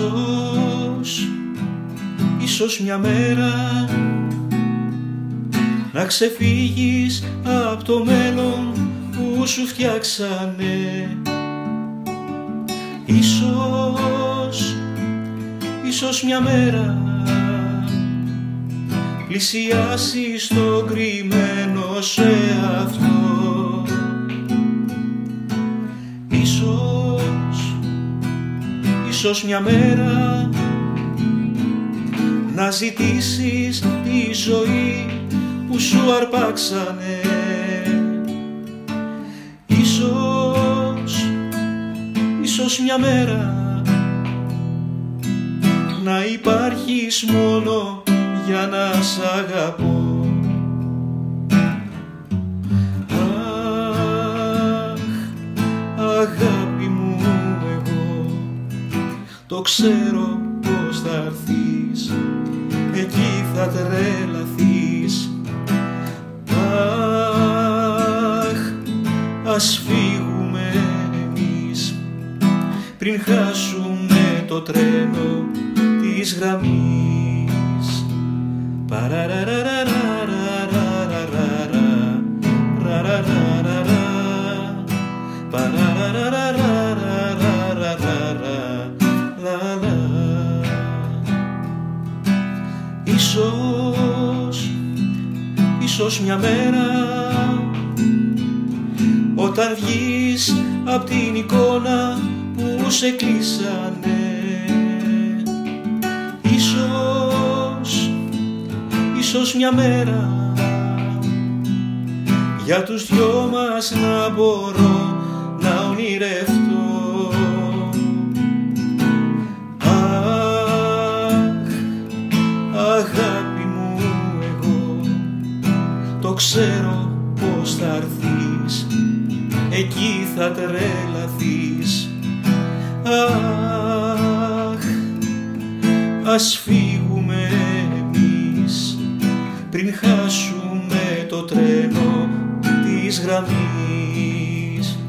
Ίσως μια μέρα να ξεφύγεις από το μέλλον που σου φτιάξανε. Ίσως μια μέρα πλησιάσεις το κρυμμένο σε αυτό. Ίσως μια μέρα να ζητήσεις τη ζωή που σου αρπάξανε. Ίσως μια μέρα να υπάρχεις μόνο για να σ' αγαπώ. Αχ, αγάπη μου, εγώ το ξέρω πως θα έρθεις, εκεί θα τρελαθείς. Αχ, ας φύγουμε εμείς πριν χάσουμε το τρένο της γραμμής. Ίσως μια μέρα όταν βγεις απ' την εικόνα που σε κλείσανε. Ίσως μια μέρα για τους δυο μας να μπορώ να ονειρευτώ. Αχ, αγάπη μου, εγώ το ξέρω πως θα έρθεις, εκεί θα τρελαθείς. Αχ, ας φύγουμε εμείς πριν χάσουμε το τρένο της γραμμής.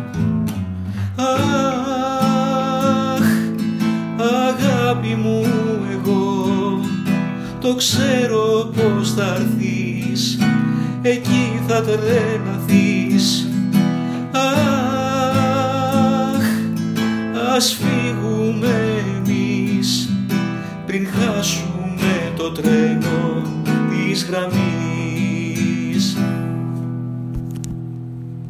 Αχ, αγάπη μου, εγώ το ξέρω πως θα έρθεις, εκεί θα τρελαθείς. Αχ, ας φύγουμε εμείς πριν χάσουμε το τρένο της γραμμής.